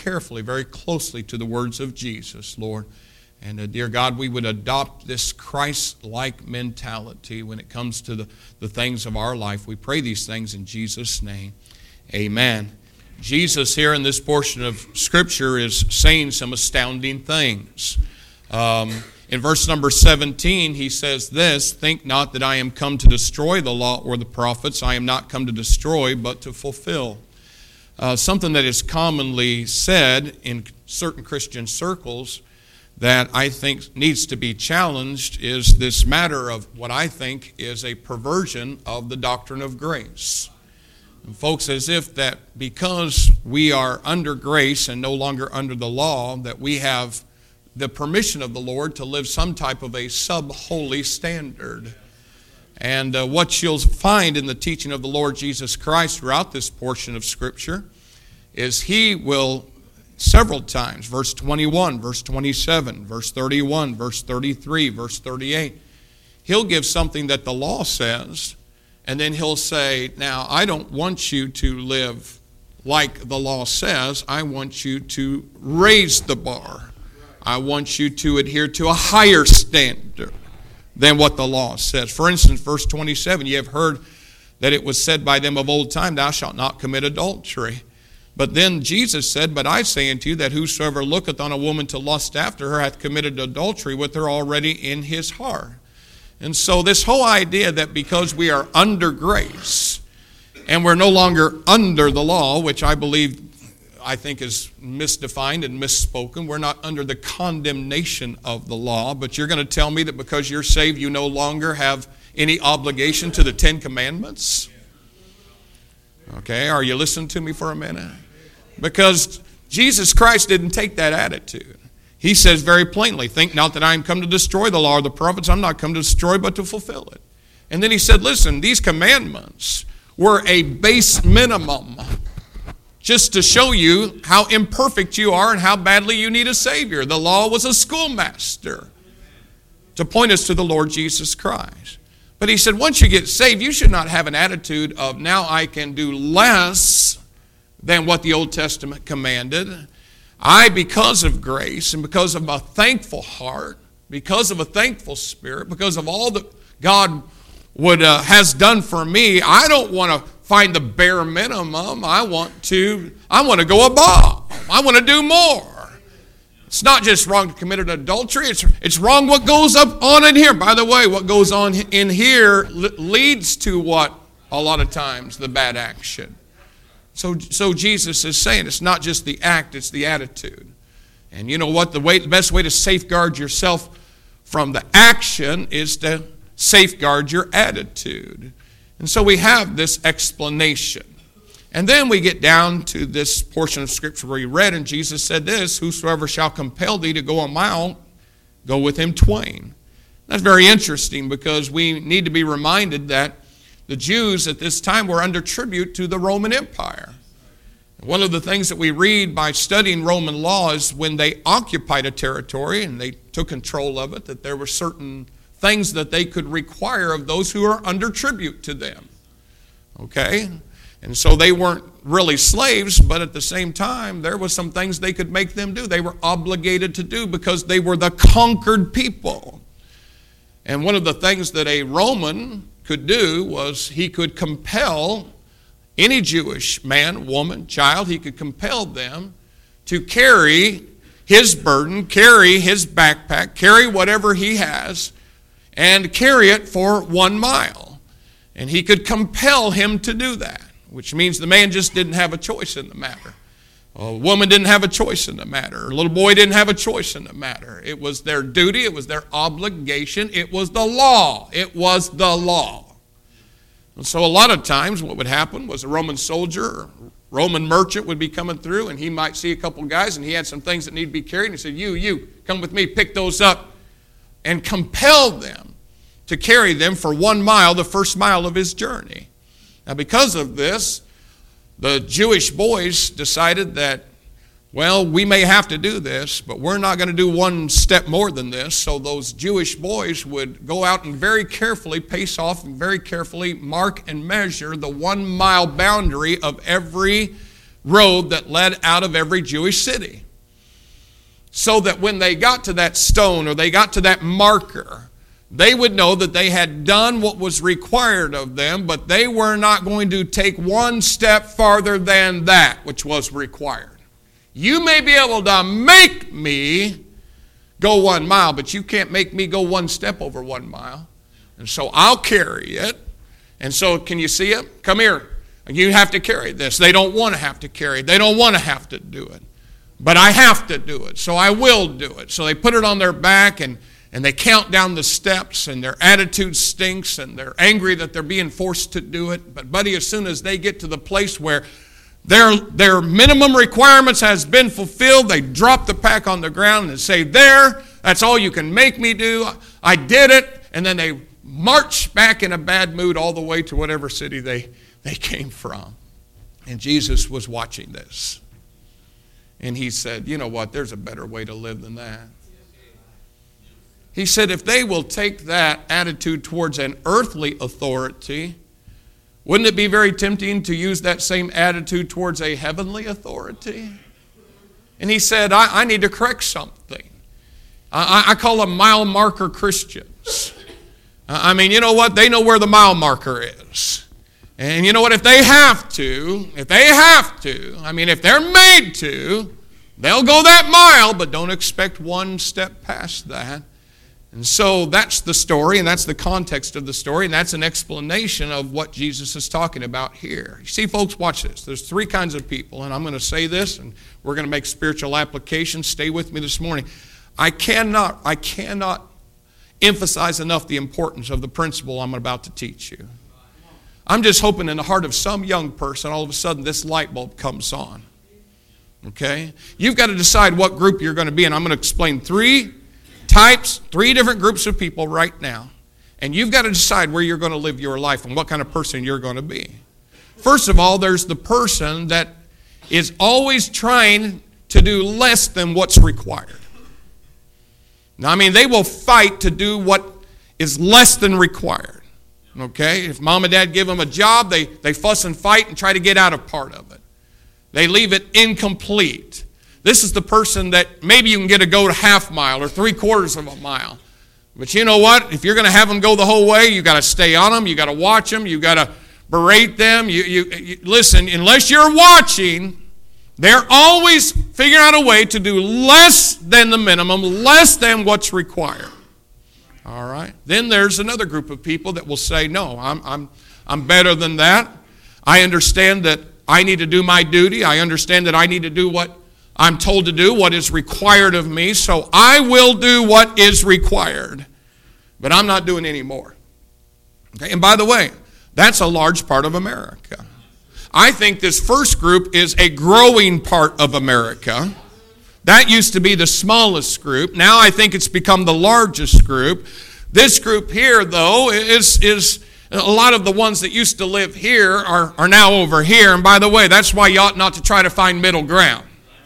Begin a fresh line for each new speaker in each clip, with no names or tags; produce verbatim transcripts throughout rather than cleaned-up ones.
carefully, very closely to the words of Jesus, Lord. And, uh, dear God, we would adopt this Christ-like mentality when it comes to the, the things of our life. We pray these things in Jesus' name. Amen. Jesus here in this portion of Scripture is saying some astounding things. Um, in verse number seventeen, he says this, "Think not that I am come to destroy the law or the prophets. I am not come to destroy, but to fulfill." Uh, something that is commonly said in certain Christian circles that I think needs to be challenged is this matter of what I think is a perversion of the doctrine of grace. And folks, as if that because we are under grace and no longer under the law, that we have the permission of the Lord to live some type of a sub-holy standard. And uh, what you'll find in the teaching of the Lord Jesus Christ throughout this portion of Scripture is He will several times, verse twenty-one, verse twenty-seven, verse thirty-one, verse thirty-three, verse thirty-eight, He'll give something that the law says, and then He'll say, now, I don't want you to live like the law says. I want you to raise the bar. I want you to adhere to a higher standard than what the law says. For instance, verse twenty-seven, "You have heard that it was said by them of old time, Thou shalt not commit adultery. But then Jesus said, But I say unto you that whosoever looketh on a woman to lust after her hath committed adultery with her already in his heart." And so this whole idea that because we are under grace and we're no longer under the law, which I believe, I think is misdefined and misspoken. We're not under the condemnation of the law, but you're going to tell me that because you're saved, you no longer have any obligation to the Ten Commandments? Okay, are you listening to me for a minute? Because Jesus Christ didn't take that attitude. He says very plainly, "Think not that I am come to destroy the law or the prophets. I'm not come to destroy, but to fulfill it." And then he said, listen, these commandments were a base minimum, just to show you how imperfect you are and how badly you need a Savior. The law was a schoolmaster to point us to the Lord Jesus Christ. But he said, once you get saved, you should not have an attitude of, now I can do less than what the Old Testament commanded. I, because of grace and because of a thankful heart, because of a thankful spirit, because of all that God would uh, has done for me, I don't want to find the bare minimum. I want to, I want to go above. I want to do more. It's not just wrong to commit adultery. It's, it's wrong what goes up on in here. By the way, what goes on in here leads to what? A lot of times, the bad action. So, so Jesus is saying it's not just the act, it's the attitude. And you know what? The way, the best way to safeguard yourself from the action is to safeguard your attitude. And so we have this explanation. And then we get down to this portion of Scripture where we read, and Jesus said this, "Whosoever shall compel thee to go a mile, go with him twain." That's very interesting because we need to be reminded that the Jews at this time were under tribute to the Roman Empire. One of the things that we read by studying Roman law is when they occupied a territory and they took control of it, that there were certain things that they could require of those who are under tribute to them. Okay? And so they weren't really slaves, but at the same time, there was some things they could make them do. They were obligated to do because they were the conquered people. And one of the things that a Roman could do was he could compel any Jewish man, woman, child, he could compel them to carry his burden, carry his backpack, carry whatever he has, and carry it for one mile. And he could compel him to do that, which means the man just didn't have a choice in the matter. A woman didn't have a choice in the matter. A little boy didn't have a choice in the matter. It was their duty. It was their obligation. It was the law. It was the law. And so a lot of times what would happen was a Roman soldier or Roman merchant would be coming through, and he might see a couple guys, and he had some things that need to be carried. And he said, you, you, come with me, pick those up, and compel them to carry them for one mile, the first mile of his journey. Now because of this, the Jewish boys decided that, well, we may have to do this, but we're not going to do one step more than this. So those Jewish boys would go out and very carefully pace off and very carefully mark and measure the one mile boundary of every road that led out of every Jewish city. So that when they got to that stone or they got to that marker, they would know that they had done what was required of them, but they were not going to take one step farther than that which was required. You may be able to make me go one mile, but you can't make me go one step over one mile. And so I'll carry it. And so can you see it? Come here. You have to carry this. They don't want to have to carry it. They don't want to have to do it. But I have to do it, so I will do it. So they put it on their back, and, and they count down the steps, and their attitude stinks, and they're angry that they're being forced to do it. But buddy, as soon as they get to the place where their, their minimum requirements has been fulfilled, they drop the pack on the ground and say, there, that's all you can make me do. I did it. And then they march back in a bad mood all the way to whatever city they, they came from. And Jesus was watching this. And he said, you know what, there's a better way to live than that. He said, if they will take that attitude towards an earthly authority, wouldn't it be very tempting to use that same attitude towards a heavenly authority? And he said, I, I need to correct something. I, I call them mile marker Christians. I mean, you know what? They know where the mile marker is. And you know what? If they have to, if they have to, I mean, if they're made to, they'll go that mile, but don't expect one step past that. And so that's the story, and that's the context of the story, and that's an explanation of what Jesus is talking about here. You see, folks, watch this. There's three kinds of people, and I'm going to say this, and we're going to make spiritual applications. Stay with me this morning. I cannot, I cannot emphasize enough the importance of the principle I'm about to teach you. I'm just hoping in the heart of some young person, all of a sudden this light bulb comes on. Okay? You've got to decide what group you're going to be in. I'm going to explain three types, three different groups of people right now. And you've got to decide where you're going to live your life and what kind of person you're going to be. First of all, there's the person that is always trying to do less than what's required. Now, I mean, they will fight to do what is less than required. Okay? If mom and dad give them a job, they, they fuss and fight and try to get out of part of it. They leave it incomplete. This is the person that maybe you can get to go to half mile or three quarters of a mile. But you know what? If you're going to have them go the whole way, you got to stay on them. You got to watch them. You got to berate them. You, you, you listen, unless you're watching, they're always figuring out a way to do less than the minimum, less than what's required. All right. Then there's another group of people that will say, no, I'm, I'm, I'm better than that. I understand that I need to do my duty. I understand that I need to do what I'm told to do, what is required of me. So I will do what is required. But I'm not doing any more. Okay. And by the way, that's a large part of America. I think this first group is a growing part of America. That used to be the smallest group. Now I think it's become the largest group. This group here, though, is, is a lot of the ones that used to live here are, are now over here. And by the way, that's why you ought not to try to find middle ground.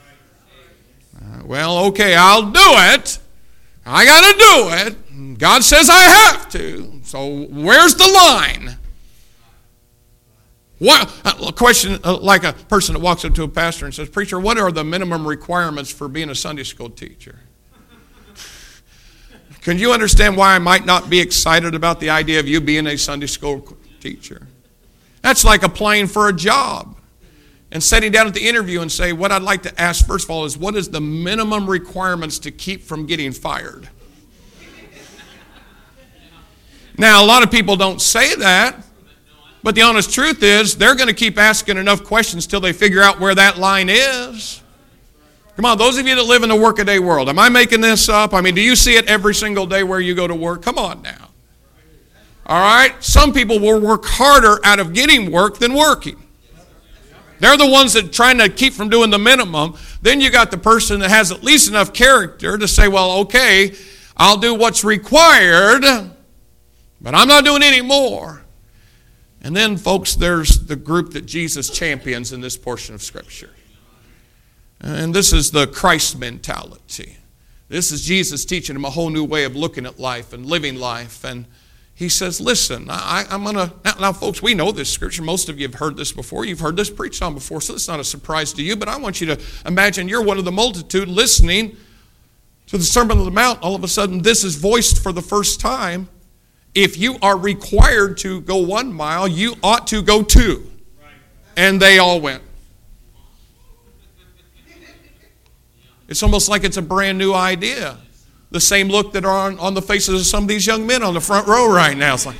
Uh, well, okay, I'll do it. I got to do it. God says I have to. So where's the line? What, a question like a person that walks up to a pastor and says, preacher, what are the minimum requirements for being a Sunday school teacher? Can you understand why I might not be excited about the idea of you being a Sunday school teacher? That's like applying for a job and sitting down at the interview and say, what I'd like to ask first of all is, what is the minimum requirements to keep from getting fired? Now, a lot of people don't say that. But the honest truth is, they're going to keep asking enough questions till they figure out where that line is. Come on, those of you that live in the workaday world, am I making this up? I mean, do you see it every single day where you go to work? Come on now. All right? Some people will work harder out of getting work than working. They're the ones that are trying to keep from doing the minimum. Then you got the person that has at least enough character to say, well, okay, I'll do what's required, but I'm not doing any more. And then, folks, there's the group that Jesus champions in this portion of Scripture. And this is the Christ mentality. This is Jesus teaching them a whole new way of looking at life and living life. And he says, listen, I, I'm going to, now, now folks, we know this scripture. Most of you have heard this before. You've heard this preached on before, so it's not a surprise to you. But I want you to imagine you're one of the multitude listening to the Sermon on the Mount. All of a sudden, this is voiced for the first time. If you are required to go one mile, you ought to go two. And they all went. It's almost like it's a brand new idea. The same look that are on, on the faces of some of these young men on the front row right now. It's like,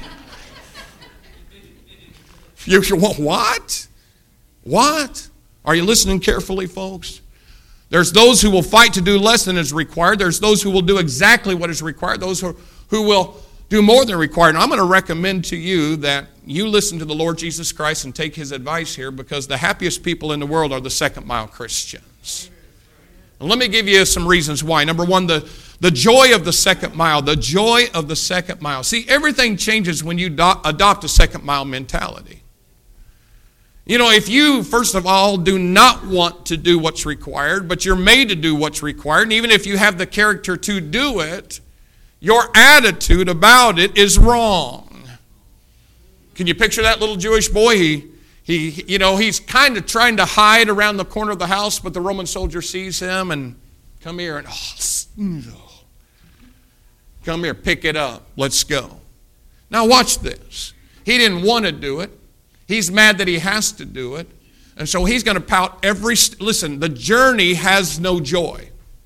you, what? What? Are you listening carefully, folks? There's those who will fight to do less than is required. There's those who will do exactly what is required. Those who, who will do more than required. And I'm going to recommend to you that you listen to the Lord Jesus Christ and take his advice here, because the happiest people in the world are the second mile Christians. And let me give you some reasons why. Number one, the, the joy of the second mile. The joy of the second mile. See, everything changes when you do, adopt a second mile mentality. You know, if you, first of all, do not want to do what's required, but you're made to do what's required, and even if you have the character to do it, your attitude about it is wrong. Can you picture that little Jewish boy? He, he, you know, he's kind of trying to hide around the corner of the house, but the Roman soldier sees him and, come here, and, oh, come here, pick it up, let's go. Now watch this. He didn't want to do it. He's mad that he has to do it. And so he's going to pout every, listen, the journey has no joy.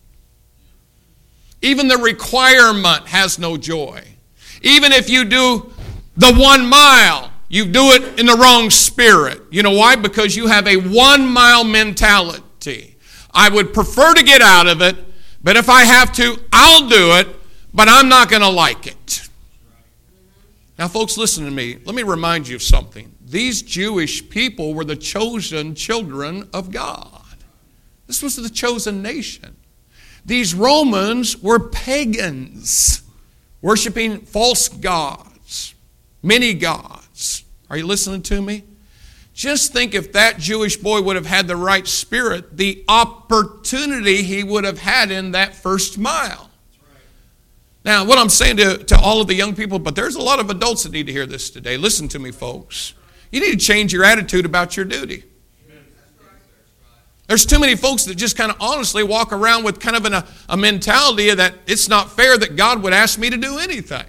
Even the requirement has no joy. Even if you do the one mile, you do it in the wrong spirit. You know why? Because you have a one mile mentality. I would prefer to get out of it, but if I have to, I'll do it, but I'm not going to like it. Now, folks, listen to me. Let me remind you of something. These Jewish people were the chosen children of God. This was the chosen nation. These Romans were pagans, worshiping false gods, many gods. Are you listening to me? Just think if that Jewish boy would have had the right spirit, the opportunity he would have had in that first mile. Now, what I'm saying to, to all of the young people, but there's a lot of adults that need to hear this today. Listen to me, folks. You need to change your attitude about your duty. There's too many folks that just kind of honestly walk around with kind of an, a, a mentality that it's not fair that God would ask me to do anything.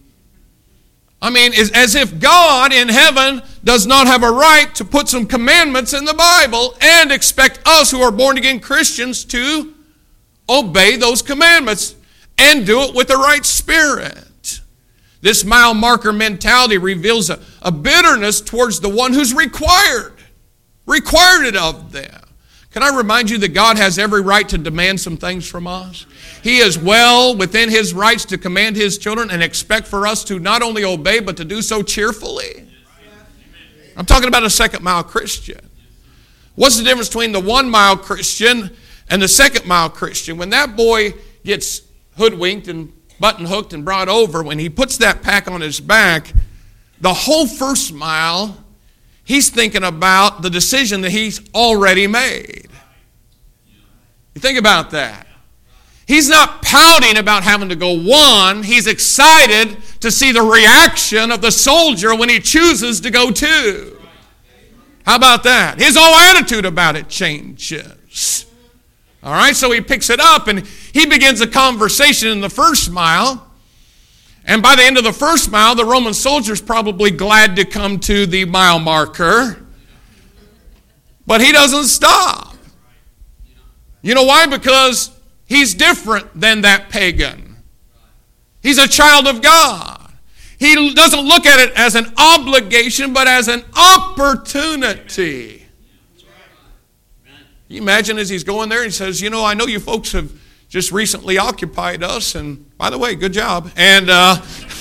I mean, it's as if God in heaven does not have a right to put some commandments in the Bible and expect us who are born-again Christians to obey those commandments and do it with the right spirit. This mile marker mentality reveals a, a bitterness towards the one who's required, required it of them. Can I remind you that God has every right to demand some things from us? He is well within his rights to command his children and expect for us to not only obey, but to do so cheerfully. I'm talking about a second mile Christian. What's the difference between the one mile Christian and the second mile Christian? When that boy gets hoodwinked and button hooked and brought over, when he puts that pack on his back, the whole first mile, he's thinking about the decision that he's already made. You think about that. He's not pouting about having to go one. He's excited to see the reaction of the soldier when he chooses to go two. How about that? His whole attitude about it changes. All right, so he picks it up and he begins a conversation in the first mile. And by the end of the first mile, the Roman soldier's probably glad to come to the mile marker. But he doesn't stop. You know why? Because he's different than that pagan. He's a child of God. He doesn't look at it as an obligation, but as an opportunity. You imagine as he's going there, he says, you know, I know you folks have just recently occupied us, and by the way, good job. And uh,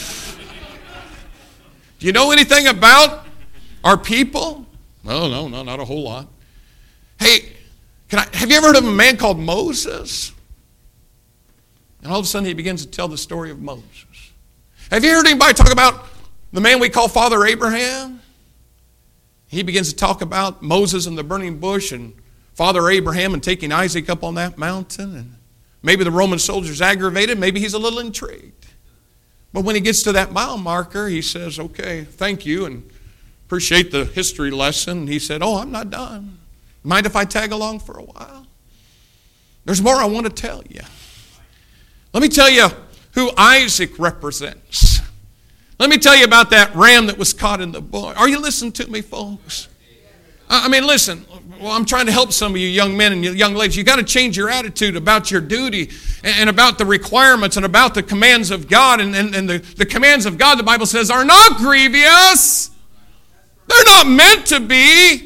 do you know anything about our people? No, no, no, not a whole lot. Hey, can I, have you ever heard of a man called Moses? And all of a sudden he begins to tell the story of Moses. Have you heard anybody talk about the man we call Father Abraham? He begins to talk about Moses and the burning bush and Father Abraham and taking Isaac up on that mountain. And maybe the Roman soldier's aggravated. Maybe he's a little intrigued. But when he gets to that mile marker, he says, okay, thank you, and appreciate the history lesson. And he said, oh, I'm not done. Mind if I tag along for a while? There's more I want to tell you. Let me tell you who Isaac represents. Let me tell you about that ram that was caught in the bush. Are you listening to me, folks? I mean, listen, well, I'm trying to help some of you young men and young ladies. You've got to change your attitude about your duty and about the requirements and about the commands of God. And, and, and the, the commands of God, the Bible says, are not grievous. They're not meant to be.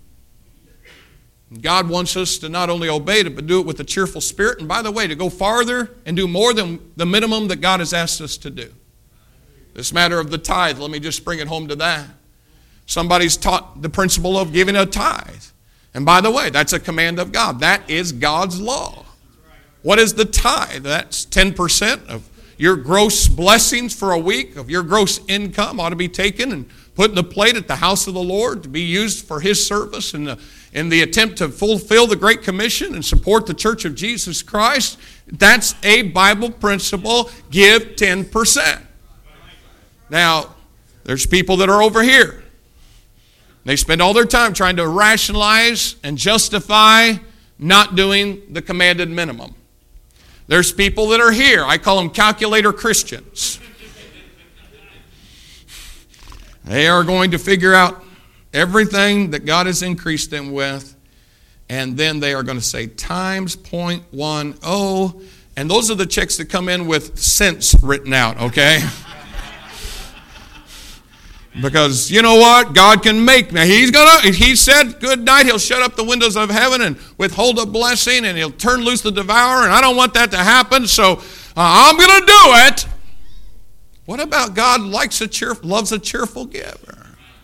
God wants us to not only obey it, but do it with a cheerful spirit. And by the way, to go farther and do more than the minimum that God has asked us to do. This matter of the tithe, let me just bring it home to that. Somebody's taught the principle of giving a tithe. And by the way, that's a command of God. That is God's law. What is the tithe? That's ten percent of your gross blessings for a week, of your gross income ought to be taken and put in the plate at the house of the Lord to be used for His service in the, in the attempt to fulfill the Great Commission and support the Church of Jesus Christ. That's a Bible principle. Give ten percent. Now, there's people that are over here. They spend all their time trying to rationalize and justify not doing the commanded minimum. There's people that are here. I call them calculator Christians. They are going to figure out everything that God has increased them with, and then they are going to say times zero point one zero, and those are the checks that come in with cents written out, okay? Because you know what? God can make me. He's gonna, he said, good night. He'll shut up the windows of heaven and withhold a blessing, and He'll turn loose the devourer, and I don't want that to happen, so uh, I'm going to do it. What about God likes a cheer, loves a cheerful giver?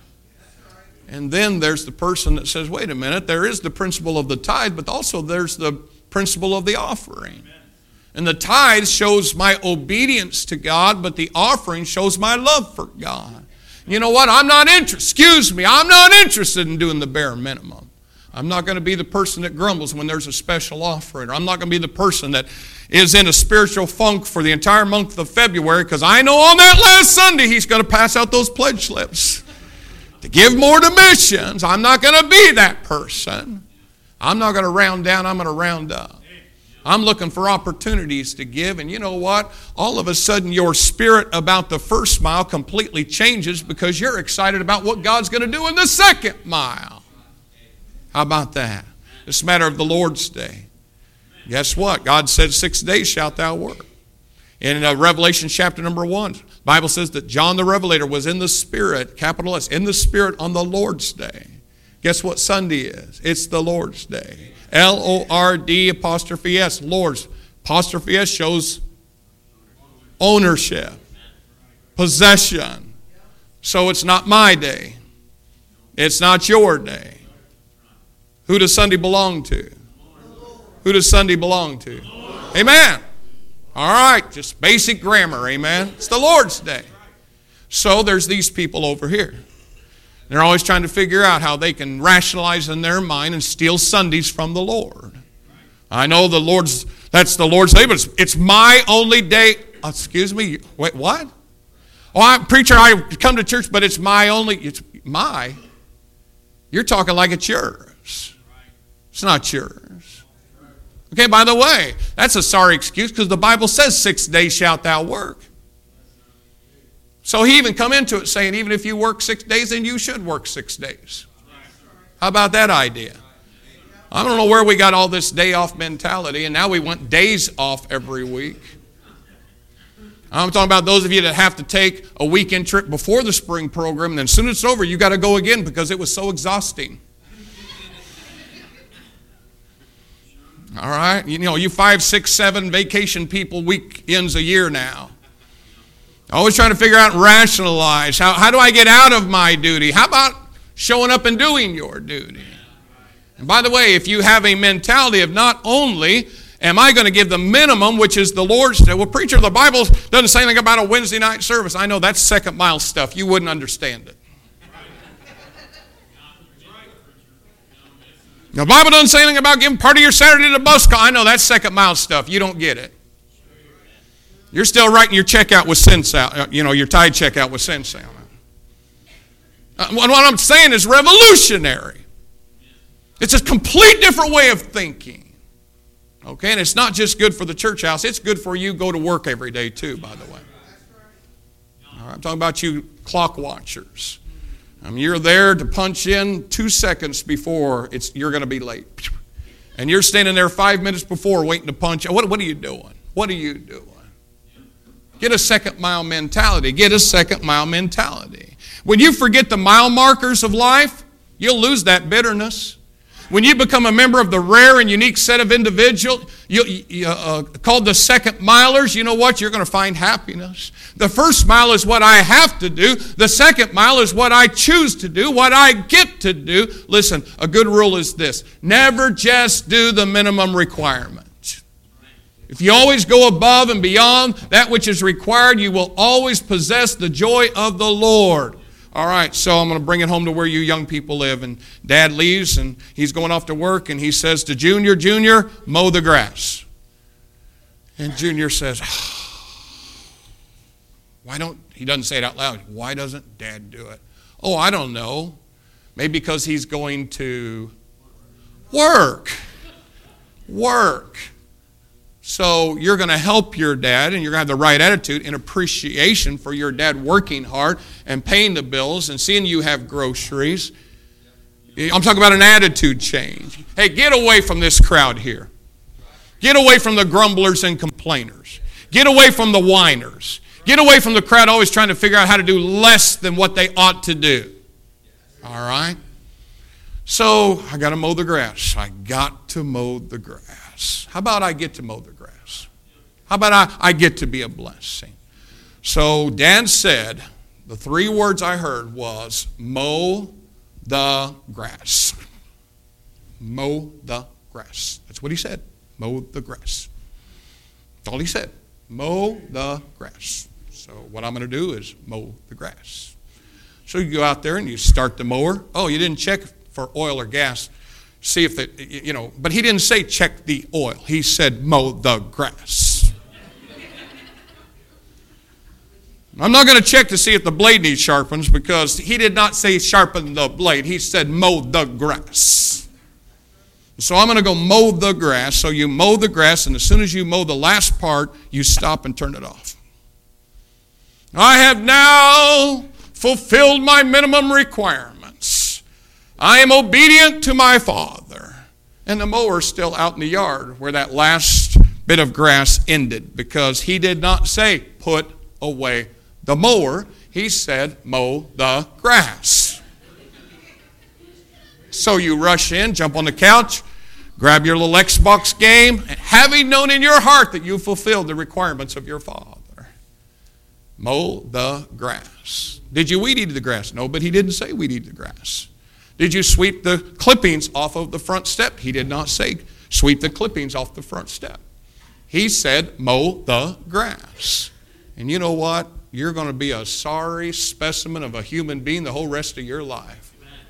And then there's the person that says, wait a minute, there is the principle of the tithe, but also there's the principle of the offering. And the tithe shows my obedience to God, but the offering shows my love for God. You know what? I'm not interested. Excuse me. I'm not interested in doing the bare minimum. I'm not going to be the person that grumbles when there's a special offering. Or I'm not going to be the person that is in a spiritual funk for the entire month of February because I know on that last Sunday He's going to pass out those pledge slips to give more to missions. I'm not going to be that person. I'm not going to round down. I'm going to round up. I'm looking for opportunities to give, and you know what? All of a sudden your spirit about the first mile completely changes because you're excited about what God's going to do in the second mile. How about that? It's a matter of the Lord's Day. Guess what? God said, six days shalt thou work. In uh, Revelation chapter number one, the Bible says that John the Revelator was in the Spirit, capital S, in the Spirit on the Lord's Day. Guess what Sunday is? It's the Lord's Day. L O R D apostrophe S, Lord's. Apostrophe S shows ownership, possession. So it's not my day. It's not your day. Who does Sunday belong to? Who does Sunday belong to? Amen. All right, just basic grammar, amen. It's the Lord's Day. So there's these people over here. They're always trying to figure out how they can rationalize in their mind and steal Sundays from the Lord. I know the Lord's, that's the Lord's day, but it's, it's my only day. Oh, excuse me, wait, what? Oh, I'm preacher, I come to church, but it's my only, it's my. You're talking like it's yours. It's not yours. Okay, by the way, that's a sorry excuse because the Bible says six days shalt thou work. So He even come into it saying, even if you work six days, then you should work six days. How about that idea? I don't know where we got all this day off mentality, and now we want days off every week. I'm talking about those of you that have to take a weekend trip before the spring program, and then as soon as it's over, you got to go again because it was so exhausting. All right? You know, you five, six, seven vacation people weekends a year now. Always trying to figure out and rationalize. How, how do I get out of my duty? How about showing up and doing your duty? And by the way, if you have a mentality of not only am I going to give the minimum, which is the Lord's Day. Well, preacher, the Bible doesn't say anything about a Wednesday night service. I know that's second mile stuff. You wouldn't understand it. The Bible doesn't say anything about giving part of your Saturday to bus call. I know that's second mile stuff. You don't get it. You're still writing your check out with cents out, you know, your tithe check out with cents out. Uh, what I'm saying is revolutionary. It's a complete different way of thinking. Okay, and it's not just good for the church house. It's good for you go to work every day too, by the way. All right, I'm talking about you clock watchers. I mean, you're there to punch in two seconds before it's you're going to be late. And you're standing there five minutes before waiting to punch. What, what are you doing? What are you doing? Get a second mile mentality. Get a second mile mentality. When you forget the mile markers of life, you'll lose that bitterness. When you become a member of the rare and unique set of individuals you, you, uh, called the second milers, you know what? You're going to find happiness. The first mile is what I have to do. The second mile is what I choose to do, what I get to do. Listen, a good rule is this. Never just do the minimum requirement. If you always go above and beyond that which is required, you will always possess the joy of the Lord. All right, so I'm going to bring it home to where you young people live. And Dad leaves, and he's going off to work, and he says to Junior, Junior, mow the grass. And Junior says, why don't, he doesn't say it out loud, why doesn't Dad do it? Oh, I don't know. Maybe because he's going to work. Work. So you're going to help your dad, and you're going to have the right attitude and appreciation for your dad working hard and paying the bills and seeing you have groceries. I'm talking about an attitude change. Hey, get away from this crowd here. Get away from the grumblers and complainers. Get away from the whiners. Get away from the crowd always trying to figure out how to do less than what they ought to do. All right? So I got to mow the grass. I got to mow the grass. How about I get to mow the grass? How about I, I get to be a blessing? So Dad said, the three words I heard was, mow the grass. Mow the grass. That's what he said. Mow the grass. That's all he said. Mow the grass. So what I'm going to do is mow the grass. So you go out there and you start the mower. Oh, you didn't check for oil or gas. See if the, you know, but he didn't say check the oil. He said mow the grass. I'm not going to check to see if the blade needs sharpens because he did not say sharpen the blade. He said mow the grass. So I'm going to go mow the grass. So you mow the grass, and as soon as you mow the last part, you stop and turn it off. I have now fulfilled my minimum requirements. I am obedient to my Father. And the mower's still out in the yard where that last bit of grass ended because he did not say put away the mower. He said mow the grass. So you rush in, jump on the couch, grab your little Xbox game, and having known in your heart that you fulfilled the requirements of your Father, mow the grass. Did you weed eat the grass? No, but he didn't say weed eat the grass. Did you sweep the clippings off of the front step? He did not say sweep the clippings off the front step. He said mow the grass. And you know what? You're going to be a sorry specimen of a human being the whole rest of your life.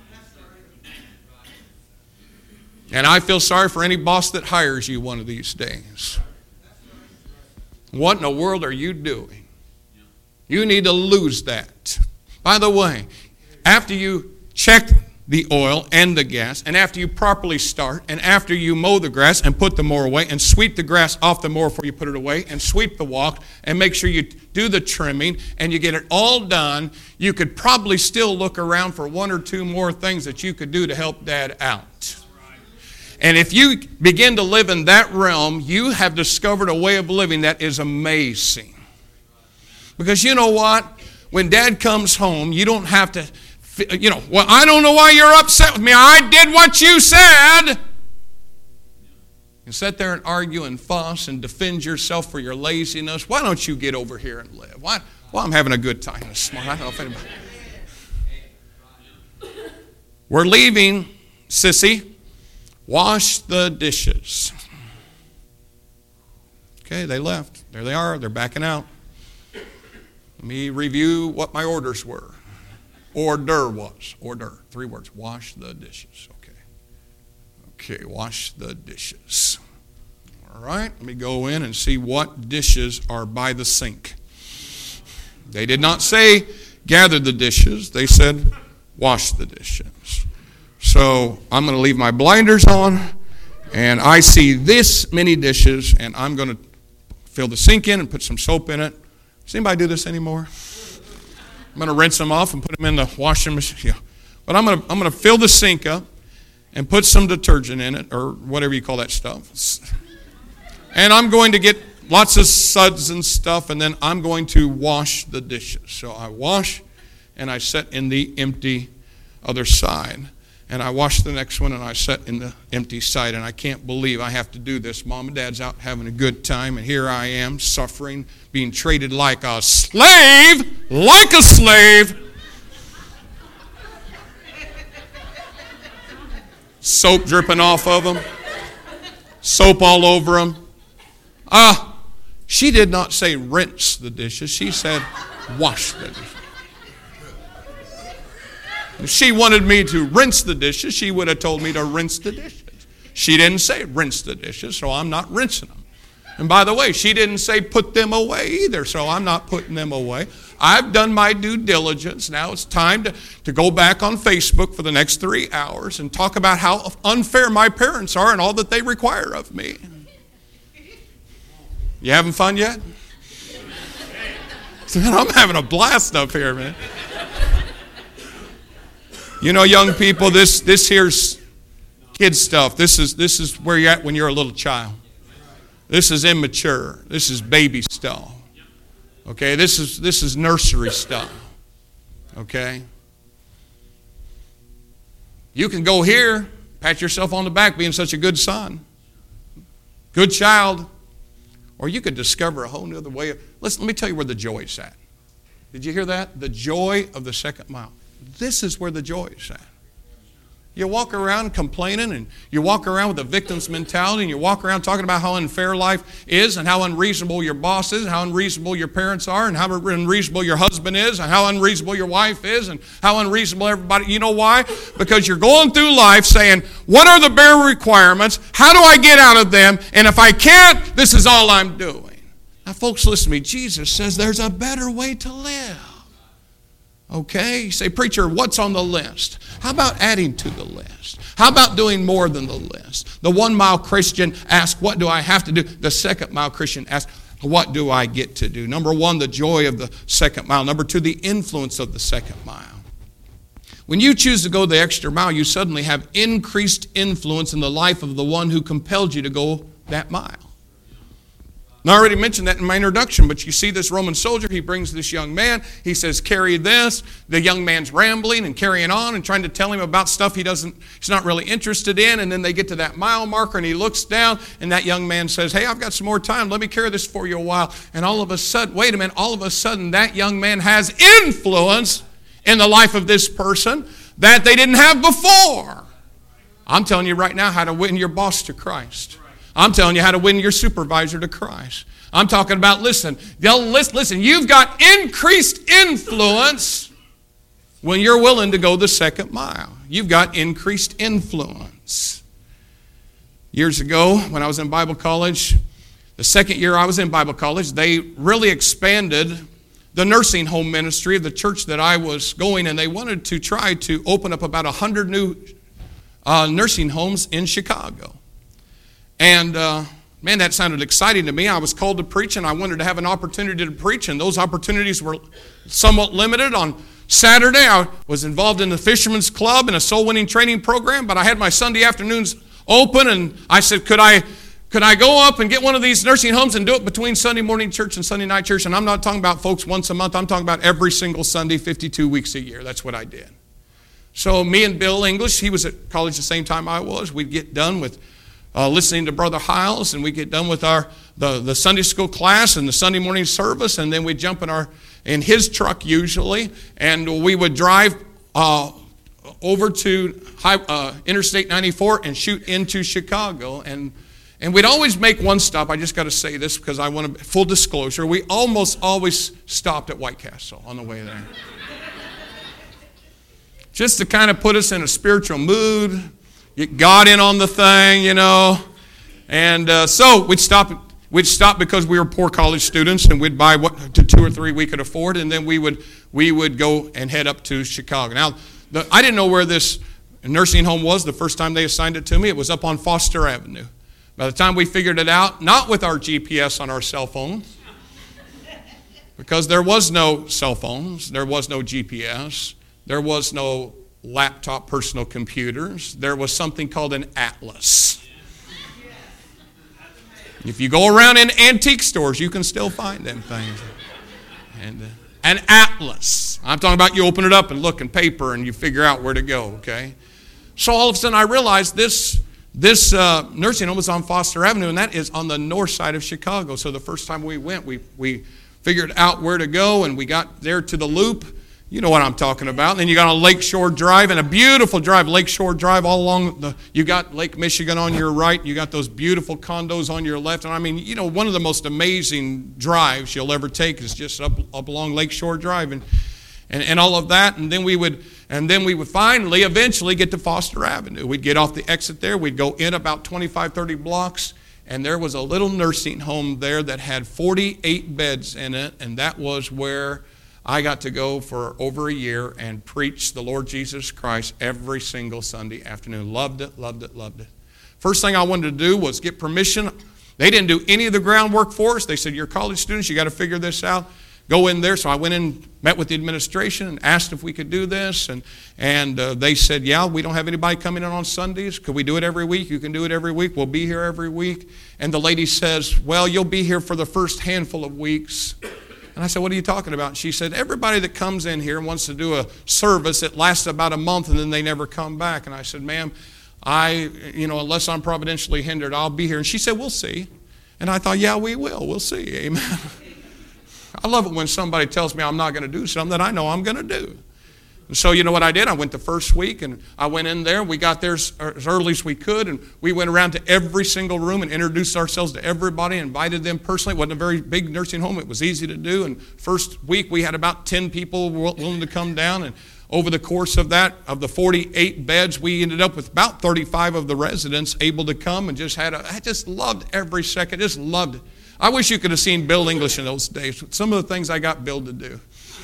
And I feel sorry for any boss that hires you one of these days. What in the world are you doing? You need to lose that. By the way, after you check the oil and the gas, and after you properly start, and after you mow the grass and put the mower away, and sweep the grass off the mower before you put it away, and sweep the walk, and make sure you do the trimming, and you get it all done, you could probably still look around for one or two more things that you could do to help Dad out. And if you begin to live in that realm, you have discovered a way of living that is amazing. Because you know what? When Dad comes home, you don't have to, you know, well, I don't know why you're upset with me. I did what you said. You sit there and argue and fuss and defend yourself for your laziness. Why don't you get over here and live? Why? Well, I'm having a good time this morning. I don't know if anybody. We're leaving, sissy. Wash the dishes. Okay, they left. There they are. They're backing out. Let me review what my orders were. Order was. Order. Three words. Wash the dishes. Okay. Okay, wash the dishes. All All right, let me go in and see what dishes are by the sink. They did not say gather the dishes. They said wash the dishes. So I'm going to leave my blinders on, and I see this many dishes, and I'm going to fill the sink in and put some soap in it. Does anybody do this anymore? I'm going to rinse them off and put them in the washing machine. Yeah. But I'm going to I'm going to fill the sink up and put some detergent in it, or whatever you call that stuff. And I'm going to get lots of suds and stuff, and then I'm going to wash the dishes. So I wash, and I set in the empty other side. And I wash the next one, and I set in the empty side. And I can't believe I have to do this. Mom and Dad's out having a good time, and here I am suffering, being treated like a slave, like a slave. Soap dripping off of them. Soap all over them. Ah, she did not say rinse the dishes. She said wash the dishes. If she wanted me to rinse the dishes, she would have told me to rinse the dishes. She didn't say rinse the dishes, so I'm not rinsing them. And by the way, she didn't say put them away either, so I'm not putting them away. I've done my due diligence. Now it's time to, to go back on Facebook for the next three hours and talk about how unfair my parents are and all that they require of me. You having fun yet? I'm having a blast up here, man. You know, young people, this this here's kid stuff. This is this is where you're at when you're a little child. This is immature. This is baby stuff. Okay, this is this is nursery stuff. Okay? You can go here, pat yourself on the back being such a good son, good child, or you could discover a whole new other way of, listen, let me tell you where the joy is at. Did you hear that? The joy of the second mile. This is where the joy is at. You walk around complaining, and you walk around with a victim's mentality, and you walk around talking about how unfair life is, and how unreasonable your boss is, and how unreasonable your parents are, and how unreasonable your husband is, and how unreasonable your wife is, and how unreasonable everybody. You know why? Because you're going through life saying, what are the bare requirements? How do I get out of them? And if I can't, this is all I'm doing. Now, folks, listen to me. Jesus says there's a better way to live. Okay? You say, preacher, what's on the list? How about adding to the list? How about doing more than the list? The one-mile Christian asks, what do I have to do? The second-mile Christian asks, what do I get to do? Number one, the joy of the second mile. Number two, the influence of the second mile. When you choose to go the extra mile, you suddenly have increased influence in the life of the one who compelled you to go that mile. And I already mentioned that in my introduction, but you see this Roman soldier, he brings this young man, he says, carry this. The young man's rambling and carrying on and trying to tell him about stuff he doesn't, he's not really interested in, and then they get to that mile marker and he looks down and that young man says, hey, I've got some more time, let me carry this for you a while. And all of a sudden, wait a minute, all of a sudden that young man has influence in the life of this person that they didn't have before. I'm telling you right now how to win your boss to Christ. I'm telling you how to win your supervisor to Christ. I'm talking about, listen, listen, you've got increased influence when you're willing to go the second mile. You've got increased influence. Years ago, when I was in Bible college, the second year I was in Bible college, they really expanded the nursing home ministry of the church that I was going, and they wanted to try to open up about one hundred new uh, nursing homes in Chicago. And, uh, man, that sounded exciting to me. I was called to preach, and I wanted to have an opportunity to preach, and those opportunities were somewhat limited. On Saturday, I was involved in the Fisherman's Club in a soul-winning training program, but I had my Sunday afternoons open, and I said, could I could I go up and get one of these nursing homes and do it between Sunday morning church and Sunday night church? And I'm not talking about folks once a month. I'm talking about every single Sunday, fifty-two weeks a year. That's what I did. So me and Bill English, he was at college the same time I was, we'd get done with Uh, listening to Brother Hiles, and we get done with our the, the Sunday school class and the Sunday morning service, and then we'd jump in our in his truck usually, and we would drive uh, over to high, uh, Interstate ninety-four and shoot into Chicago, and and we'd always make one stop. I just got to say this because I want to full disclosure. We almost always stopped at White Castle on the way there, just to kind of put us in a spiritual mood. Get God in on the thing, you know. And uh, so we'd stop, we'd stop because we were poor college students, and we'd buy what to two or three we could afford, and then we would we would go and head up to Chicago. Now, the, I didn't know where this nursing home was the first time they assigned it to me. It was up on Foster Avenue. By the time we figured it out, not with our G P S on our cell phone, because there was no cell phones, there was no G P S, there was no laptop personal computers, there was something called an atlas. If you go around in antique stores, you can still find them things. And uh, an atlas. I'm talking about you open it up and look in paper and you figure out where to go, okay? So all of a sudden I realized this This uh, nursing home was on Foster Avenue, and that is on the north side of Chicago. So the first time we went, we we figured out where to go, and we got there to the Loop. You know what I'm talking about. And then you got on Lakeshore Drive, and a beautiful drive, Lakeshore Drive, all along the. You got Lake Michigan on your right. You got those beautiful condos on your left. And I mean, you know, one of the most amazing drives you'll ever take is just up up along Lakeshore Drive, and and, and all of that. And then we would. And then we would finally, eventually get to Foster Avenue. We'd get off the exit there. We'd go in about twenty-five, thirty blocks. And there was a little nursing home there that had forty-eight beds in it. And that was where I got to go for over a year and preach the Lord Jesus Christ every single Sunday afternoon. Loved it, loved it, loved it. First thing I wanted to do was get permission. They didn't do any of the groundwork for us. They said, you're college students, you got to figure this out. Go in there. So I went in, met with the administration, and asked if we could do this. And and uh, they said, yeah, we don't have anybody coming in on Sundays. Could we do it every week? You can do it every week. We'll be here every week. And the lady says, well, you'll be here for the first handful of weeks. And I said, what are you talking about? And she said, everybody that comes in here wants to do a service that lasts about a month, and then they never come back. And I said, ma'am, I, you know, unless I'm providentially hindered, I'll be here. And she said, we'll see. And I thought, yeah, we will. We'll see. Amen. I love it when somebody tells me I'm not going to do something that I know I'm going to do. And so you know what I did? I went the first week, and I went in there. We got there as, as early as we could, and we went around to every single room and introduced ourselves to everybody, invited them personally. It wasn't a very big nursing home. It was easy to do. And first week we had about ten people willing to come down, and over the course of that, of the forty-eight beds, we ended up with about thirty-five of the residents able to come, and just had a, I just loved every second, just loved it. I wish you could have seen Bill English in those days. Some of the things I got Bill to do.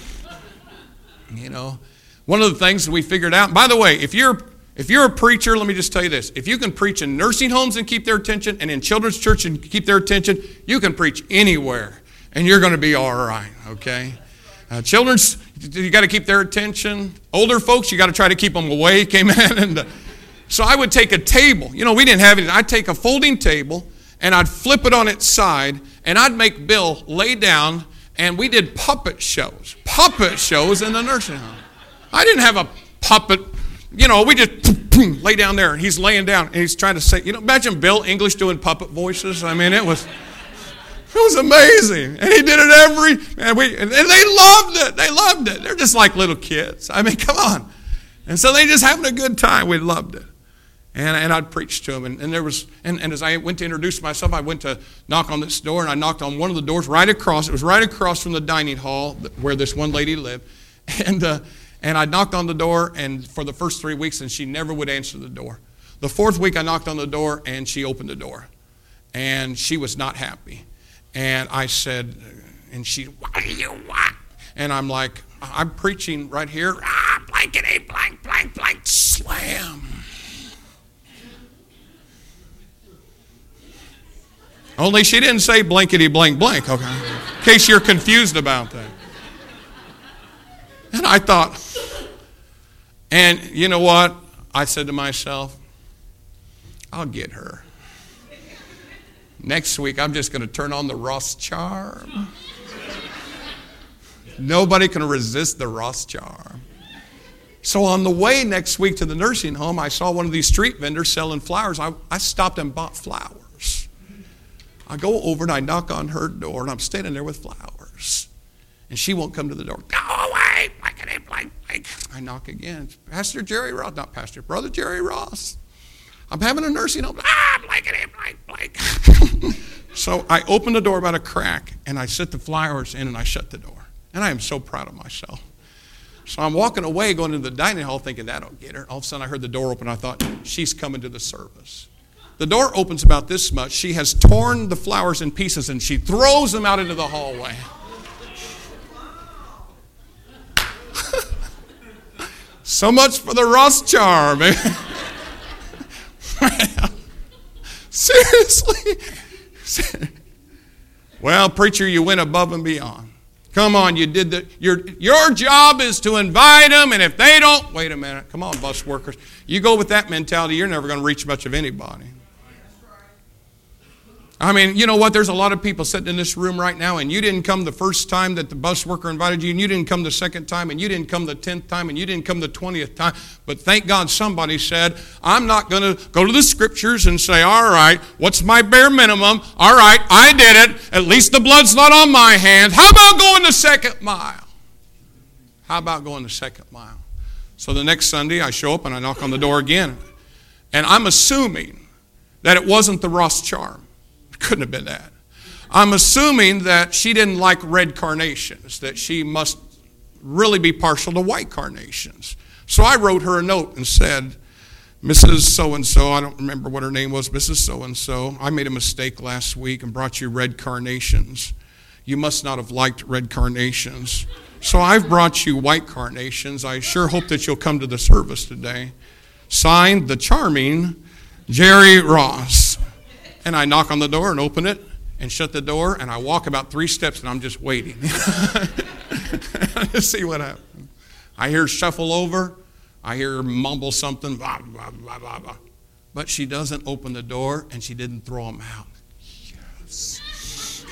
You know, one of the things that we figured out, by the way, if you're if you're a preacher, let me just tell you this. If you can preach in nursing homes and keep their attention, and in children's church and keep their attention, you can preach anywhere, and you're going to be all right, okay? Uh, children's, you got to keep their attention. Older folks, you got to try to keep them awake, amen? And uh, so I would take a table. You know, we didn't have anything. I'd take a folding table, and I'd flip it on its side, and I'd make Bill lay down, and we did puppet shows. Puppet shows in the nursing home. I didn't have a puppet, you know, we just lay down there, and he's laying down, and he's trying to say, you know, imagine Bill English doing puppet voices. I mean, it was, it was amazing. And he did it every, and we, and they loved it. They loved it. They're just like little kids. I mean, come on. And so they just having a good time. We loved it. And, and I'd preach to them. And, and there was, and, and as I went to introduce myself, I went to knock on this door, and I knocked on one of the doors right across. It was right across from the dining hall where this one lady lived. And uh, and I knocked on the door, and for the first three weeks, and she never would answer the door. The fourth week, I knocked on the door, and she opened the door. And she was not happy. And I said, and she, what do you want? And I'm like, I'm preaching right here. Ah, blankety, blank, blank, blank, slam. Only she didn't say blankety blank blank, okay? In case you're confused about that. And I thought, and you know what? I said to myself, I'll get her. Next week, I'm just going to turn on the Ross charm. Nobody can resist the Ross charm. So on the way next week to the nursing home, I saw one of these street vendors selling flowers. I, I stopped and bought flowers. I go over and I knock on her door, and I'm standing there with flowers. And she won't come to the door. Go away, blankety blank blank. I knock again. Pastor Jerry Ross, not Pastor, Brother Jerry Ross. I'm having a nursing home. Ah, blankety blank blank. So I open the door about a crack, and I set the flowers in, and I shut the door. And I am so proud of myself. So I'm walking away, going to the dining hall, thinking that'll get her. All of a sudden, I heard the door open. I thought, she's coming to the service. The door opens about this much. She has torn the flowers in pieces and she throws them out into the hallway. So much for the Ross charm. Seriously? Well, preacher, you went above and beyond. Come on, you did the, your, your job is to invite them, and if they don't, wait a minute, come on, bus workers. You go with that mentality, you're never going to reach much of anybody. I mean, you know what? There's a lot of people sitting in this room right now, and you didn't come the first time that the bus worker invited you, and you didn't come the second time, and you didn't come the tenth time, and you didn't come the twentieth time. But thank God somebody said, I'm not going to go to the scriptures and say, all right, what's my bare minimum? All right, I did it. At least the blood's not on my hands. How about going the second mile? How about going the second mile? So the next Sunday, I show up, and I knock on the door again. And I'm assuming that it wasn't the Ross charm. Couldn't have been that. I'm assuming that she didn't like red carnations, that she must really be partial to white carnations. So I wrote her a note and said, Missus So-and-so, I don't remember what her name was, Missus So-and-so, I made a mistake last week and brought you red carnations. You must not have liked red carnations. So I've brought you white carnations. I sure hope that you'll come to the service today. Signed, the charming Jerry Ross. And I knock on the door and open it and shut the door, and I walk about three steps, and I'm just waiting to see what happens. I hear her shuffle over. I hear her mumble something, blah, blah, blah, blah, blah. But she doesn't open the door, and she didn't throw them out. Yes.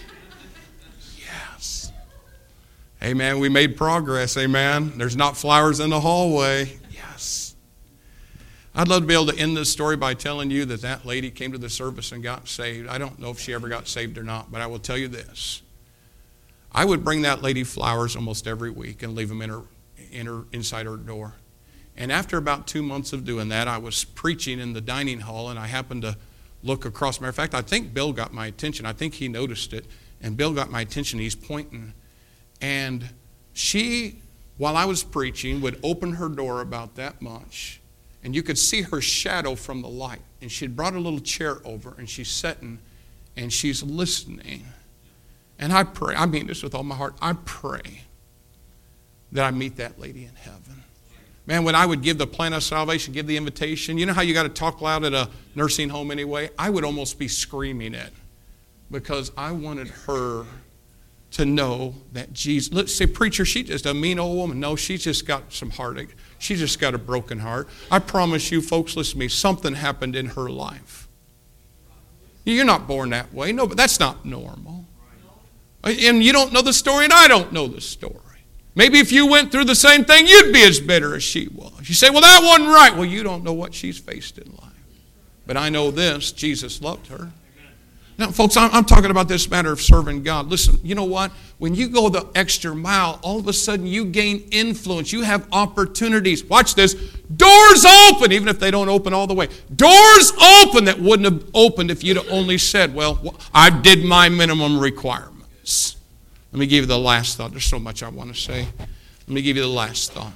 Yes. Amen. We made progress. Amen. There's not flowers in the hallway. Yes. I'd love to be able to end this story by telling you that that lady came to the service and got saved. I don't know if she ever got saved or not, but I will tell you this. I would bring that lady flowers almost every week and leave them in her, in her, inside her door. And after about two months of doing that, I was preaching in the dining hall, and I happened to look across. Matter of fact, I think Bill got my attention. I think he noticed it, and Bill got my attention. He's pointing. And she, while I was preaching, would open her door about that much, and you could see her shadow from the light. And she had brought a little chair over, and she's sitting, and she's listening. And I pray, I mean this with all my heart, I pray that I meet that lady in heaven. Man, when I would give the plan of salvation, give the invitation, you know how you got to talk loud at a nursing home anyway? I would almost be screaming it because I wanted her to know that Jesus, let's say, preacher, she's just a mean old woman. No, she's just got some heartache. She's just got a broken heart. I promise you, folks, listen to me, something happened in her life. You're not born that way. No, but that's not normal. And you don't know the story, and I don't know the story. Maybe if you went through the same thing, you'd be as bitter as she was. You say, well, that wasn't right. Well, you don't know what she's faced in life. But I know this, Jesus loved her. Now, folks, I'm, I'm talking about this matter of serving God. Listen, you know what? When you go the extra mile, all of a sudden you gain influence. You have opportunities. Watch this. Doors open, even if they don't open all the way. Doors open that wouldn't have opened if you'd only said, well, I did my minimum requirements. Let me give you the last thought. There's so much I want to say. Let me give you the last thought.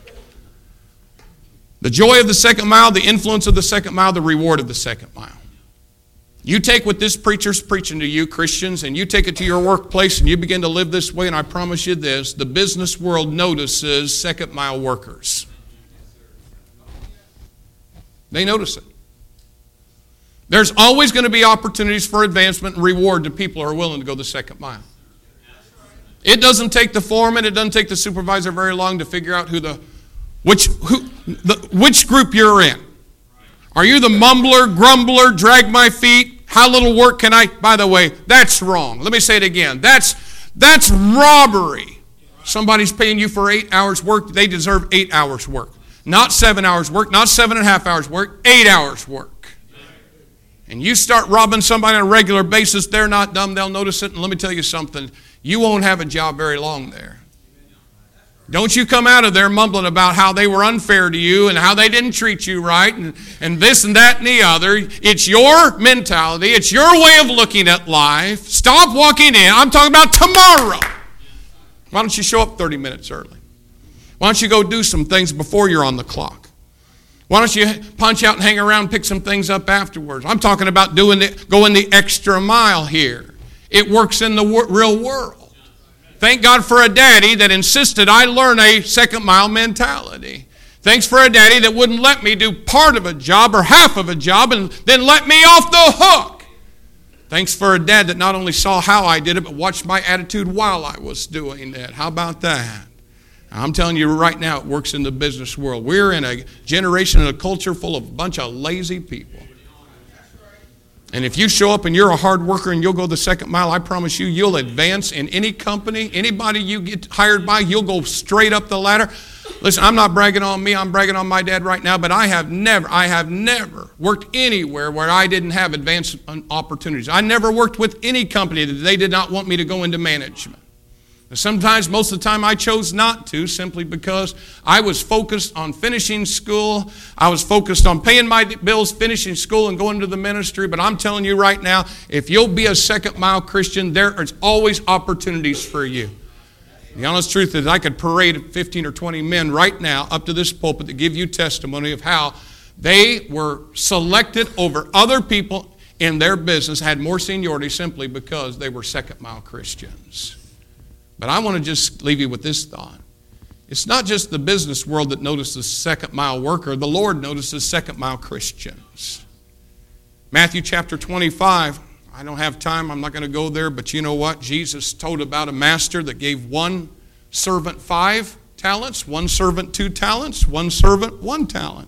The joy of the second mile, the influence of the second mile, the reward of the second mile. You take what this preacher's preaching to you, Christians, and you take it to your workplace and you begin to live this way, and I promise you this, the business world notices second mile workers. They notice it. There's always going to be opportunities for advancement and reward to people who are willing to go the second mile. It doesn't take the foreman, it doesn't take the supervisor very long to figure out who the which who the which group you're in. Are you the mumbler, grumbler, drag my feet? How little work can I? By the way, that's wrong. Let me say it again. That's that's robbery. Somebody's paying you for eight hours work. They deserve eight hours work. Not seven hours work, not seven and a half hours work, eight hours work. And you start robbing somebody on a regular basis, they're not dumb, they'll notice it. And let me tell you something, you won't have a job very long there. Don't you come out of there mumbling about how they were unfair to you and how they didn't treat you right and, and this and that and the other. It's your mentality. It's your way of looking at life. Stop walking in. I'm talking about tomorrow. Why don't you show up thirty minutes early? Why don't you go do some things before you're on the clock? Why don't you punch out and hang around and pick some things up afterwards? I'm talking about doing the, going the extra mile here. It works in the wor- real world. Thank God for a daddy that insisted I learn a second mile mentality. Thanks for a daddy that wouldn't let me do part of a job or half of a job and then let me off the hook. Thanks for a dad that not only saw how I did it, but watched my attitude while I was doing it. How about that? I'm telling you right now, it works in the business world. We're in a generation and a culture full of a bunch of lazy people. And if you show up and you're a hard worker and you'll go the second mile, I promise you, you'll advance in any company. Anybody you get hired by, you'll go straight up the ladder. Listen, I'm not bragging on me. I'm bragging on my dad right now, but I have never, I have never worked anywhere where I didn't have advancement opportunities. I never worked with any company that they did not want me to go into management. Sometimes, most of the time, I chose not to simply because I was focused on finishing school. I was focused on paying my bills, finishing school, and going to the ministry. But I'm telling you right now, if you'll be a second mile Christian, there is always opportunities for you. The honest truth is I could parade fifteen or twenty men right now up to this pulpit to give you testimony of how they were selected over other people in their business, had more seniority simply because they were second mile Christians. But I want to just leave you with this thought. It's not just the business world that notices second mile worker. The Lord notices second mile Christians. Matthew chapter twenty-five. I don't have time. I'm not going to go there. But you know what? Jesus told about a master that gave one servant five talents, one servant two talents, one servant one talent.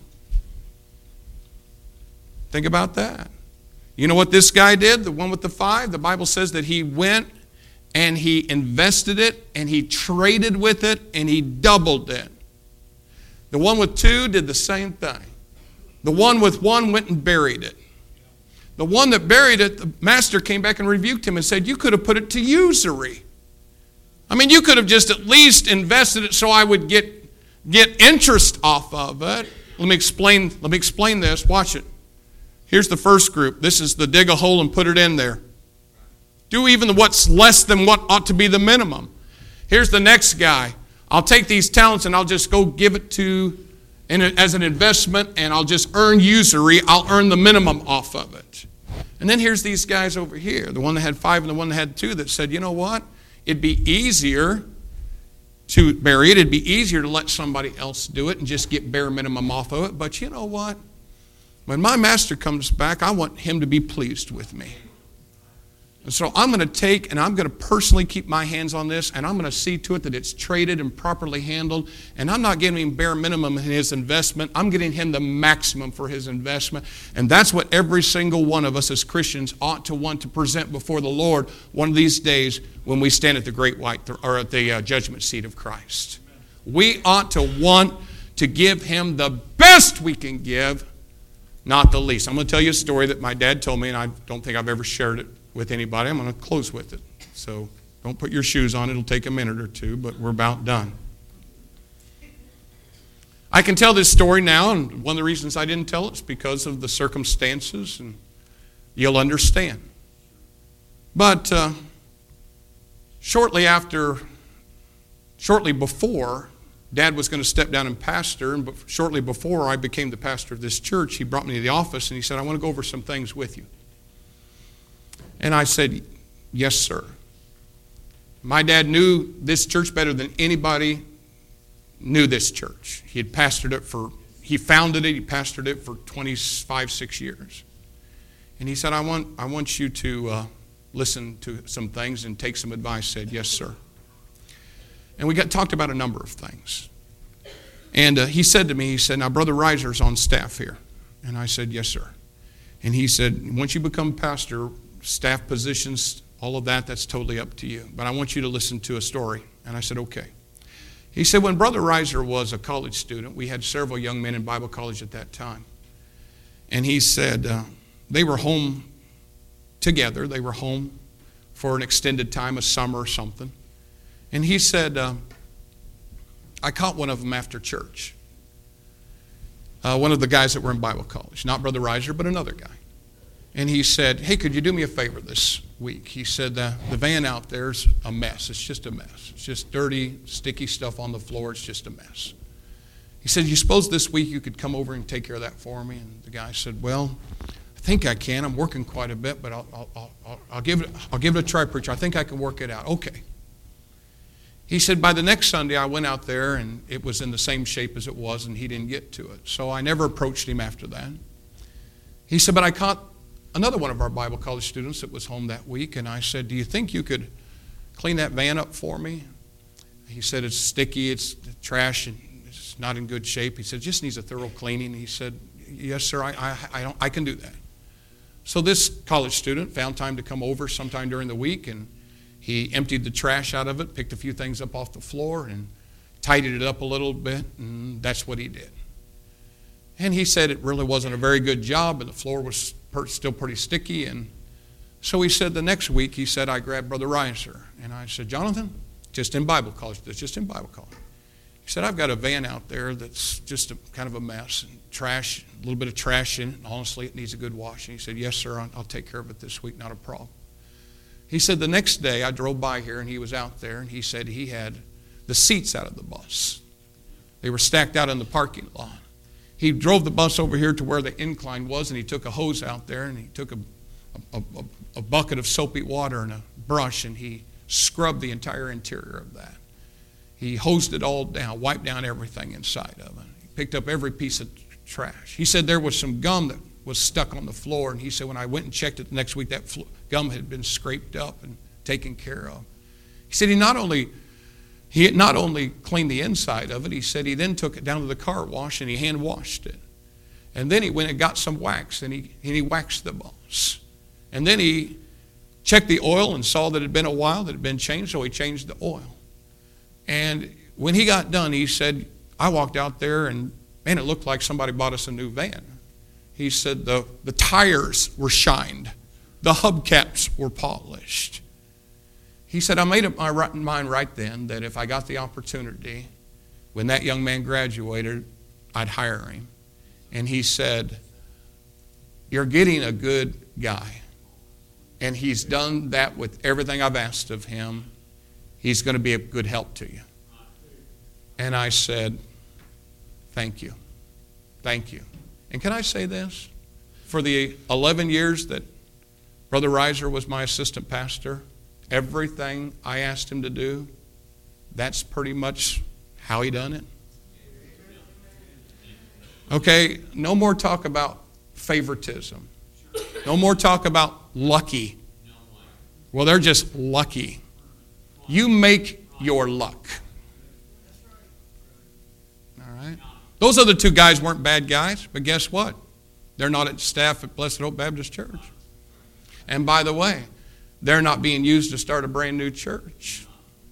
Think about that. You know what this guy did? The one with the five? The Bible says that he went and he invested it, and he traded with it, and he doubled it. The one with two did the same thing. The one with one went and buried it. The one that buried it, the master came back and rebuked him and said, you could have put it to usury. I mean, you could have just at least invested it so I would get, get interest off of it. Let me explain, let me explain this. Watch it. Here's the first group. This is the dig a hole and put it in there. Do even what's less than what ought to be the minimum. Here's the next guy. I'll take these talents and I'll just go give it to in a, as an investment, and I'll just earn usury. I'll earn the minimum off of it. And then here's these guys over here, the one that had five and the one that had two, that said, you know what? It'd be easier to bury it. It'd be easier to let somebody else do it and just get bare minimum off of it. But you know what? When my master comes back, I want him to be pleased with me. And so I'm going to take and I'm going to personally keep my hands on this, and I'm going to see to it that it's traded and properly handled. And I'm not giving him bare minimum in his investment. I'm getting him the maximum for his investment. And that's what every single one of us as Christians ought to want to present before the Lord one of these days when we stand at the great white th- or at the uh, judgment seat of Christ. We ought to want to give him the best we can give, not the least. I'm going to tell you a story that my dad told me, and I don't think I've ever shared it with anybody. I'm going to close with it. So don't put your shoes on. It'll take a minute or two, but we're about done. I can tell this story now, and one of the reasons I didn't tell it is because of the circumstances, and you'll understand. But uh, shortly after, shortly before, Dad was going to step down and pastor, and shortly before I became the pastor of this church, he brought me to the office and he said, I want to go over some things with you. And I said, yes, sir. My dad knew this church better than anybody knew this church. He had pastored it for, he founded it, he pastored it for twenty-five, six years. And he said, I want, I want you to uh, listen to some things and take some advice. I said, yes, sir. And we got talked about a number of things. And uh, he said to me, he said, now, Brother Reiser's on staff here. And I said, yes, sir. And he said, once you become pastor, staff positions, all of that, that's totally up to you. But I want you to listen to a story. And I said, okay. He said, when Brother Reiser was a college student, we had several young men in Bible college at that time. And he said uh, they were home together. They were home for an extended time, a summer or something. And he said, uh, I caught one of them after church. Uh, one of the guys that were in Bible college. Not Brother Reiser, but another guy. And he said, hey, could you do me a favor this week? He said, the, the van out there's a mess. It's just a mess. It's just dirty, sticky stuff on the floor. It's just a mess. He said, you suppose this week you could come over and take care of that for me? And the guy said, well, I think I can. I'm working quite a bit, but I'll, I'll, I'll, I'll, give it, I'll give it a try, preacher. I think I can work it out. Okay. He said, by the next Sunday, I went out there, and it was in the same shape as it was, and he didn't get to it. So I never approached him after that. He said, but I caught another one of our Bible college students that was home that week, and I said, do you think you could clean that van up for me? He said, it's sticky, it's trash, and it's not in good shape. He said, it just needs a thorough cleaning. He said, yes, sir, I, I, I, don't, I can do that. So this college student found time to come over sometime during the week, and he emptied the trash out of it, picked a few things up off the floor, and tidied it up a little bit, and that's what he did. And he said it really wasn't a very good job, and the floor was still pretty sticky. And so he said the next week, he said, I grabbed Brother Reiser, and I said, Jonathan, just in Bible college, that's just in Bible college. He said, I've got a van out there that's just a, kind of a mess, and trash, a little bit of trash in it, and honestly, it needs a good washing. He said, yes, sir, I'll, I'll take care of it this week, not a problem. He said the next day I drove by here, and he was out there, and he said he had the seats out of the bus. They were stacked out in the parking lot. He drove the bus over here to where the incline was, and he took a hose out there, and he took a, a, a, a bucket of soapy water and a brush, and he scrubbed the entire interior of that. He hosed it all down, wiped down everything inside of it. He picked up every piece of trash. He said there was some gum that was stuck on the floor, and he said when I went and checked it the next week, that flo- gum had been scraped up and taken care of. He said he not only he had not only cleaned the inside of it, he said he then took it down to the car wash and he hand washed it. And then he went and got some wax, and he, and he waxed the bus. And then he checked the oil and saw that it had been a while that it had been changed, so he changed the oil. And when he got done, he said, I walked out there, and man, it looked like somebody bought us a new van. He said the, the tires were shined. The hubcaps were polished. He said, I made up my mind right then that if I got the opportunity, when that young man graduated, I'd hire him. And he said, you're getting a good guy. And he's done that with everything I've asked of him. He's going to be a good help to you. And I said, thank you. Thank you. And can I say this? For the eleven years that Brother Reiser was my assistant pastor, everything I asked him to do, that's pretty much how he done it. Okay, no more talk about favoritism. No more talk about lucky. Well, they're just lucky. You make your luck. All right? Those other two guys weren't bad guys, but guess what? They're not at staff at Blessed Hope Baptist Church. And by the way, they're not being used to start a brand new church.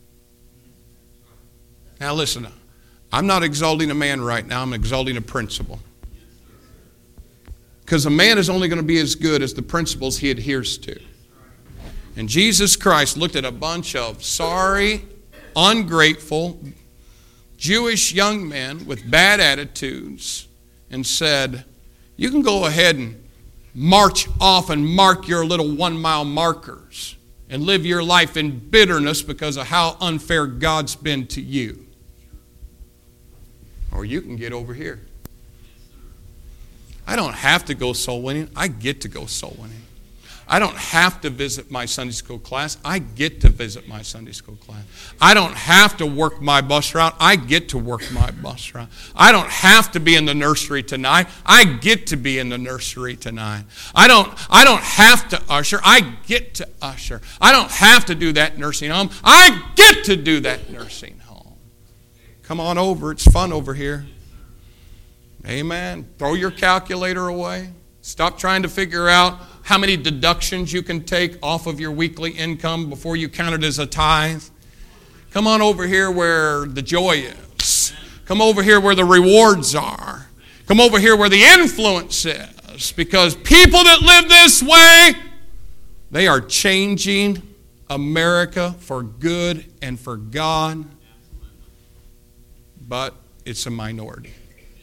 Now listen, I'm not exalting a man right now. I'm exalting a principle. Because a man is only going to be as good as the principles he adheres to. And Jesus Christ looked at a bunch of sorry, ungrateful, Jewish young men with bad attitudes and said, you can go ahead and march off and mark your little one-mile markers and live your life in bitterness because of how unfair God's been to you. Or you can get over here. I don't have to go soul winning. I get to go soul winning. I don't have to visit my Sunday school class. I get to visit my Sunday school class. I don't have to work my bus route. I get to work my bus route. I don't have to be in the nursery tonight. I get to be in the nursery tonight. I don't, I don't have to usher. I get to usher. I don't have to do that nursing home. I get to do that nursing home. Come on over. It's fun over here. Amen. Throw your calculator away. Stop trying to figure out how many deductions you can take off of your weekly income before you count it as a tithe. Come on over here where the joy is. Come over here where the rewards are. Come over here where the influence is. Because people that live this way, they are changing America for good and for God. But it's a minority.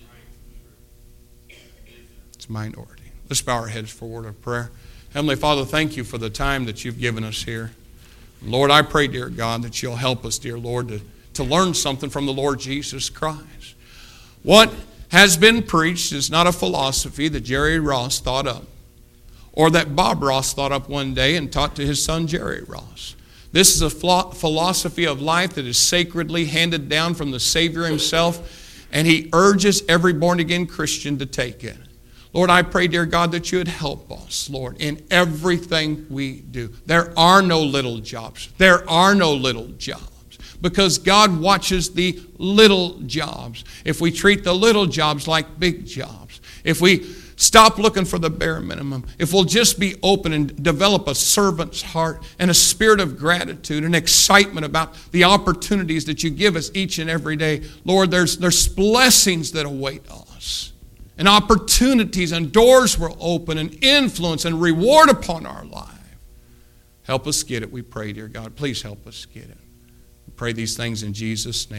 It's a minority. Let's bow our heads for a word of prayer. Heavenly Father, thank you for the time that you've given us here. Lord, I pray, dear God, that you'll help us, dear Lord, to, to learn something from the Lord Jesus Christ. What has been preached is not a philosophy that Jerry Ross thought up, or that Bob Ross thought up one day and taught to his son Jerry Ross. This is a philosophy of life that is sacredly handed down from the Savior himself, and he urges every born-again Christian to take it. Lord, I pray, dear God, that you would help us, Lord, in everything we do. There are no little jobs. There are no little jobs. Because God watches the little jobs. If we treat the little jobs like big jobs, if we stop looking for the bare minimum, if we'll just be open and develop a servant's heart and a spirit of gratitude and excitement about the opportunities that you give us each and every day, Lord, there's, there's blessings that await us. And opportunities and doors will open and influence and reward upon our life. Help us get it, we pray, dear God. Please help us get it. We pray these things in Jesus' name.